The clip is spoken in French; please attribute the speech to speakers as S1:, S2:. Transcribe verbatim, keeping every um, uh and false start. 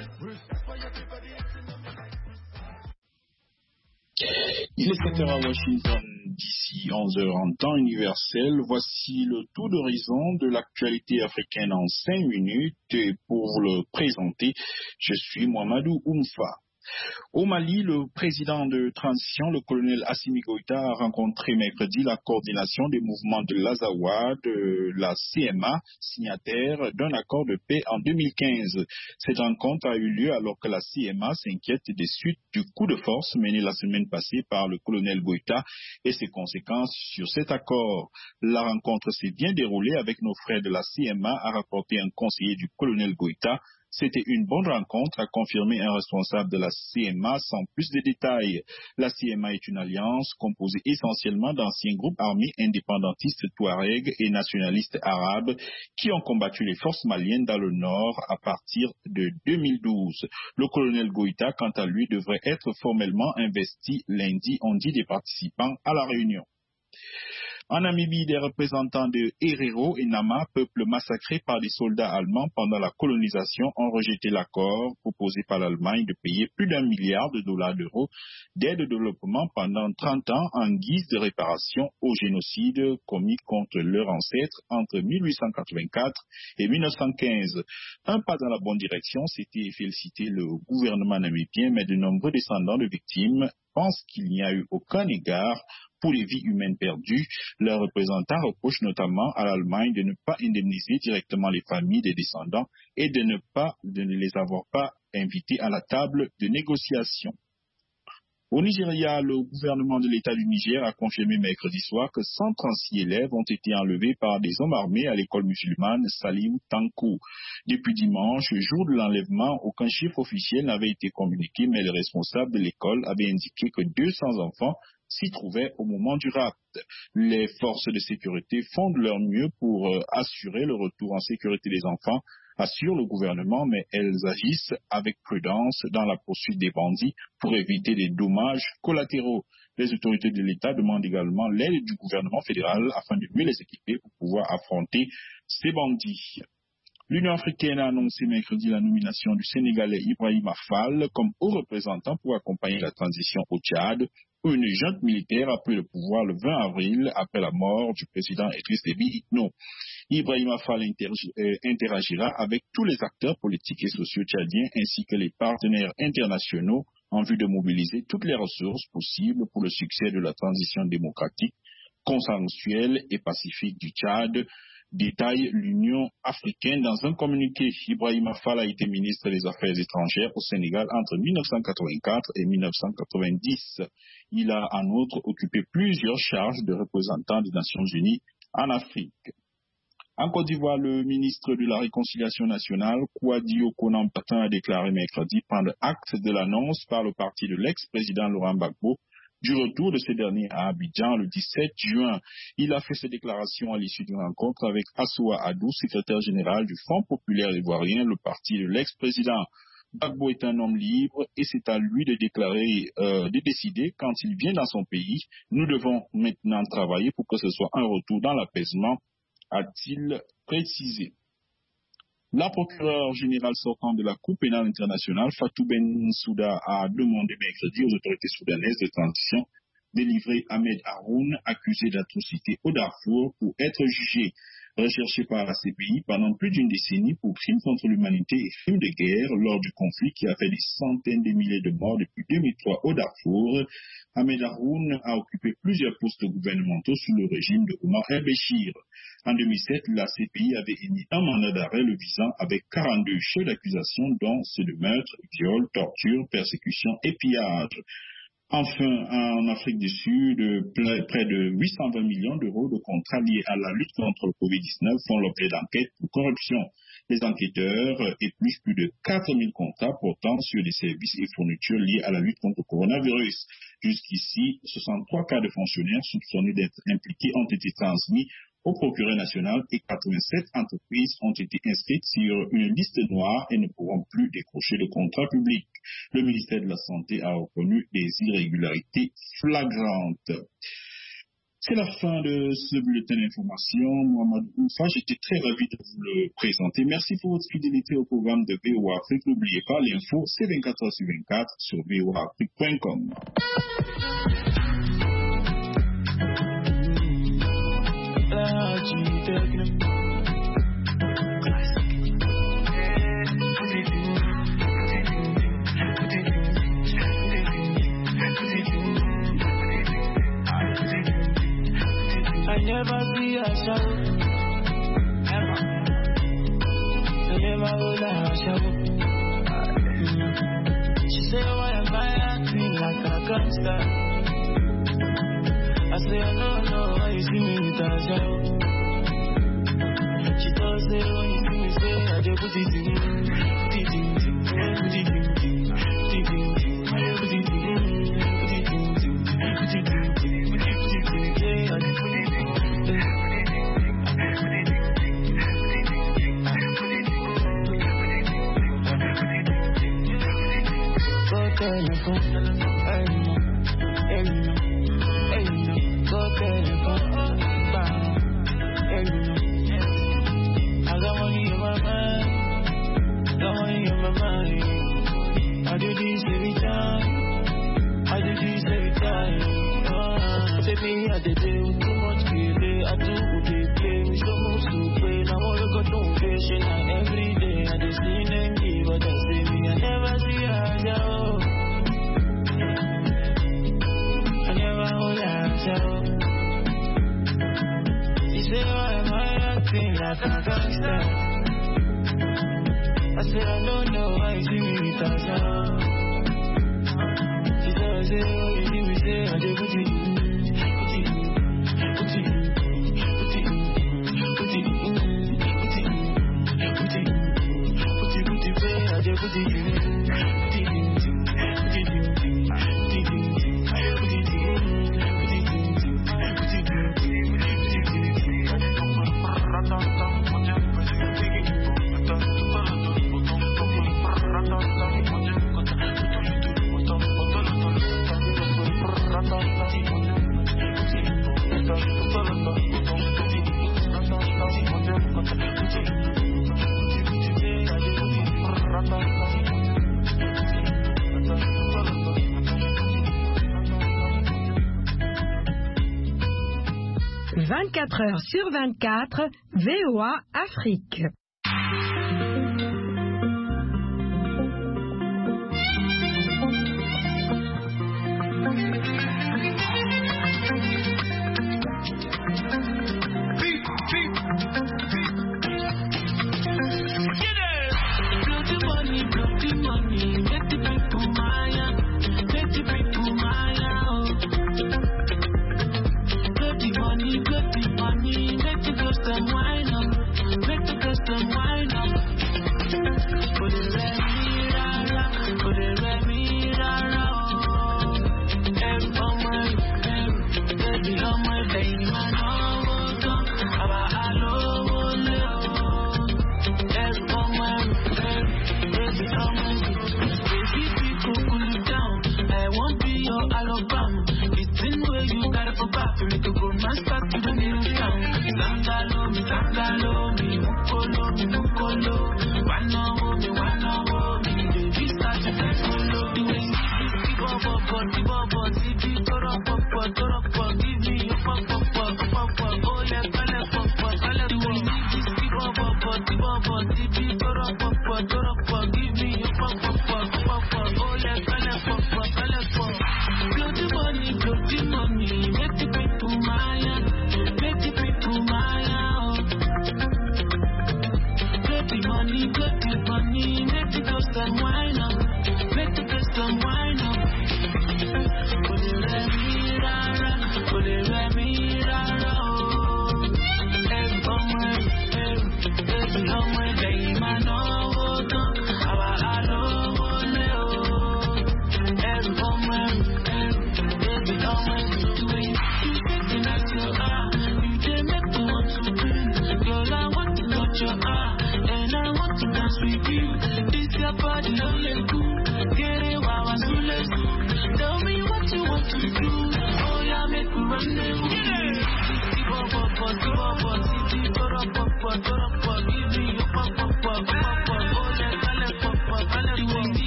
S1: Il est sept heures à Washington, d'ici onze heures en temps universel. Voici le tour d'horizon de l'actualité africaine en cinq minutes. Et pour le présenter, je suis Mohamedou Oumfa. Au Mali, le président de transition, le colonel Assimi Goïta, a rencontré mercredi la coordination des mouvements de l'Azawa, de la C M A, signataire d'un accord de paix en deux mille quinze. Cette rencontre a eu lieu alors que la C M A s'inquiète des suites du coup de force mené la semaine passée par le colonel Goïta et ses conséquences sur cet accord. La rencontre s'est bien déroulée avec nos frères de la C M A, a rapporté un conseiller du colonel Goïta. C'était une bonne rencontre, a confirmé un responsable de la C M A sans plus de détails. La C M A est une alliance composée essentiellement d'anciens groupes armés indépendantistes touaregs et nationalistes arabes qui ont combattu les forces maliennes dans le nord à partir de deux mille douze. Le colonel Goïta, quant à lui, devrait être formellement investi lundi, ont dit des participants à la réunion. En Namibie, des représentants de Herero et Nama, peuple massacré par des soldats allemands pendant la colonisation, ont rejeté l'accord proposé par l'Allemagne de payer plus d'un milliard de dollars d'euros d'aide au développement pendant trente ans en guise de réparation au génocide commis contre leurs ancêtres entre mille huit cent quatre-vingt-quatre et mille neuf cent quinze. Un pas dans la bonne direction, c'était féliciter le gouvernement namibien, mais de nombreux descendants de victimes pensent qu'il n'y a eu aucun égard pour les vies humaines perdues. Leurs représentants reprochent notamment à l'Allemagne de ne pas indemniser directement les familles des descendants et de ne pas, de ne les avoir pas invités à la table de négociation. Au Nigeria, le gouvernement de l'État du Niger a confirmé mercredi soir que cent trente-six élèves ont été enlevés par des hommes armés à l'école musulmane Salim Tankou. Depuis dimanche, jour de l'enlèvement, aucun chiffre officiel n'avait été communiqué, mais les responsables de l'école avaient indiqué que deux cents enfants s'y trouvaient au moment du rapt. Les forces de sécurité font de leur mieux pour euh, assurer le retour en sécurité des enfants, assure le gouvernement, mais elles agissent avec prudence dans la poursuite des bandits pour éviter des dommages collatéraux. Les autorités de l'État demandent également l'aide du gouvernement fédéral afin de mieux les équiper pour pouvoir affronter ces bandits. L'Union africaine a annoncé mercredi la nomination du Sénégalais Ibrahima Fall comme haut représentant pour accompagner la transition au Tchad, où une junte militaire a pris le pouvoir le vingt avril après la mort du président Idriss Déby Itno. Ibrahima Fall interagira avec tous les acteurs politiques et sociaux tchadiens ainsi que les partenaires internationaux en vue de mobiliser toutes les ressources possibles pour le succès de la transition démocratique, consensuelle et pacifique du Tchad, détaille l'Union africaine dans un communiqué. Ibrahima Fall a été ministre des Affaires étrangères au Sénégal entre mille neuf cent quatre-vingt-quatre et mille neuf cent quatre-vingt-dix. Il a en outre occupé plusieurs charges de représentant des Nations Unies en Afrique. En Côte d'Ivoire, le ministre de la Réconciliation nationale, Kouadi Okonan-Patin, a déclaré mercredi prendre acte de l'annonce par le parti de l'ex-président Laurent Gbagbo du retour de ce dernier à Abidjan le dix-sept juin. Il a fait cette déclaration à l'issue d'une rencontre avec Assoua Adou, secrétaire général du Front populaire ivoirien, le parti de l'ex-président. Gbagbo est un homme libre et c'est à lui de déclarer, euh, de décider quand il vient dans son pays. Nous devons maintenant travailler pour que ce soit un retour dans l'apaisement, a-t-il précisé. La procureure générale sortante de la Cour pénale internationale, Fatou Bensouda, a demandé mercredi aux autorités soudanaises de transition de livrer Ahmed Haroun, accusé d'atrocité au Darfour, pour être jugé. Recherché par la C P I pendant plus d'une décennie pour crimes contre l'humanité et crimes de guerre lors du conflit qui a fait des centaines de milliers de morts depuis deux mille trois au Darfour, Ahmed Haroun a occupé plusieurs postes gouvernementaux sous le régime de Omar el-Béchir. En deux mille sept, la C P I avait émis un mandat d'arrêt le visant avec quarante-deux chefs d'accusation, dont ceux de meurtre, viol, torture, persécution et pillage. Enfin, en Afrique du Sud, près de huit cent vingt millions d'euros de contrats liés à la lutte contre le covid dix-neuf font l'objet d'enquêtes pour corruption. Les enquêteurs épluchent plus de quatre mille contrats portant sur des services et fournitures liés à la lutte contre le coronavirus. Jusqu'ici, soixante-trois cas de fonctionnaires soupçonnés d'être impliqués ont été transmis au procureur national et quatre-vingt-sept entreprises ont été inscrites sur une liste noire et ne pourront plus décrocher de contrat public. Le ministère de la Santé a reconnu des irrégularités flagrantes. C'est la fin de ce bulletin d'information. Mohamed Oufa, j'étais très ravi de vous le présenter. Merci pour votre fidélité au programme de V O A Afrique. N'oubliez pas, l'info, c'est vingt-quatre heures sur vingt-quatre sur v o a afrique point com.
S2: I never see her show, ever. I never will let her show. She say, why am I acting like a gangster? I say, I don't know why you see me with her show. She does say, when you see me say, I just put it in you. Put it in you, put it in you, put it in you, put it in you, put it in you, put it in you, put it in you.
S3: vingt-quatre heures sur vingt-quatre, V O A Afrique.
S2: Tell me what you want to do. Oh yeah, make me run them. Give me your pop, pop, pop, give me your pop, pop, pop, pop, pop.